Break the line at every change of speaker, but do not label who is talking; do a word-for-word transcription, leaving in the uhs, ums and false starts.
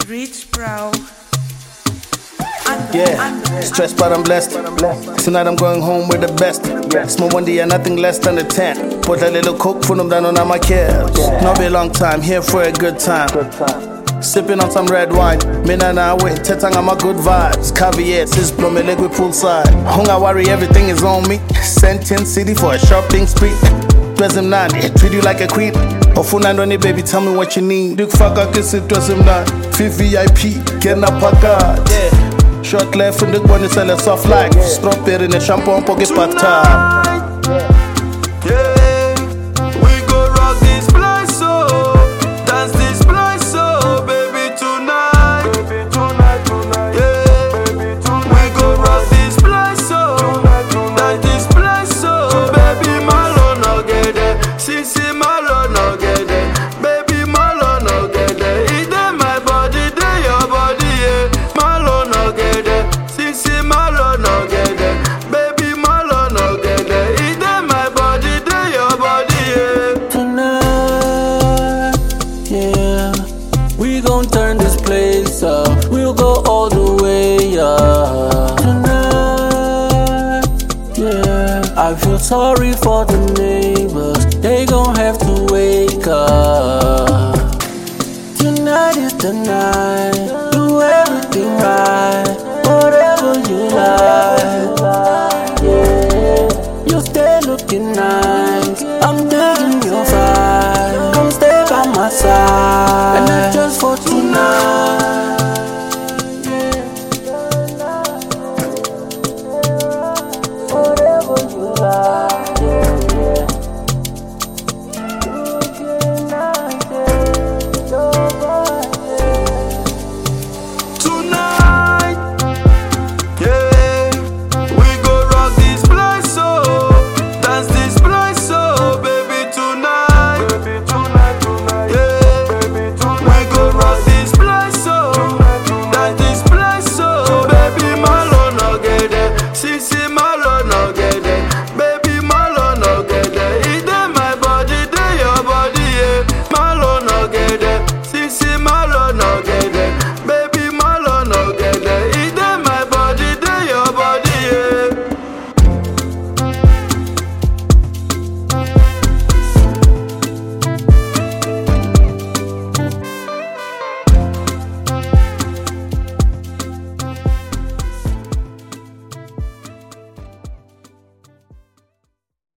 Rich bro.
Yeah, stressed but I'm blessed. Tonight I'm going home with the best. It's my one day and nothing less than a ten. Put a little coke for them down on my cares. Not be a long time, here for a good time. Sipping on some red wine. Mina na we, tetang on my good vibes. Caviar, sis blow me leg with poolside. Hunga worry, everything is on me. Sent ten city for a shopping spree. Dress him nine, treat you like a queen. Ofuna ndoni baby, tell me what you need. Duke fucker kiss it, dress him nine. Fifth V I P, get na paka. Yeah. Short left from the one is a soft like. Strawberry in the shampoo pocket part time.
Yeah, we go rock this place, so dance this place, so baby tonight. Baby tonight, tonight. Yeah, baby tonight. We go rock this place, so dance this place, so baby malo no get it, sissy malo no get it, baby malo no get it. It dey my body, dey your body, yeah. Malo no get it, sissy malo no get it, baby malo no get it. It dey my body, dey your body, yeah.
Tonight, yeah, we gon' turn this place up. We'll go all the way up. Tonight, yeah, I feel sorry for the neighbors. They gon' have to wake up. Tonight is the night.